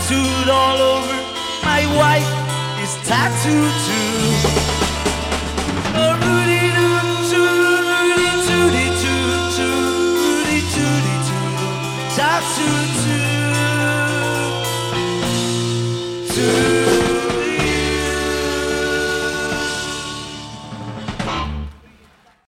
tattooed all over. My wife is tattooed too. Oh,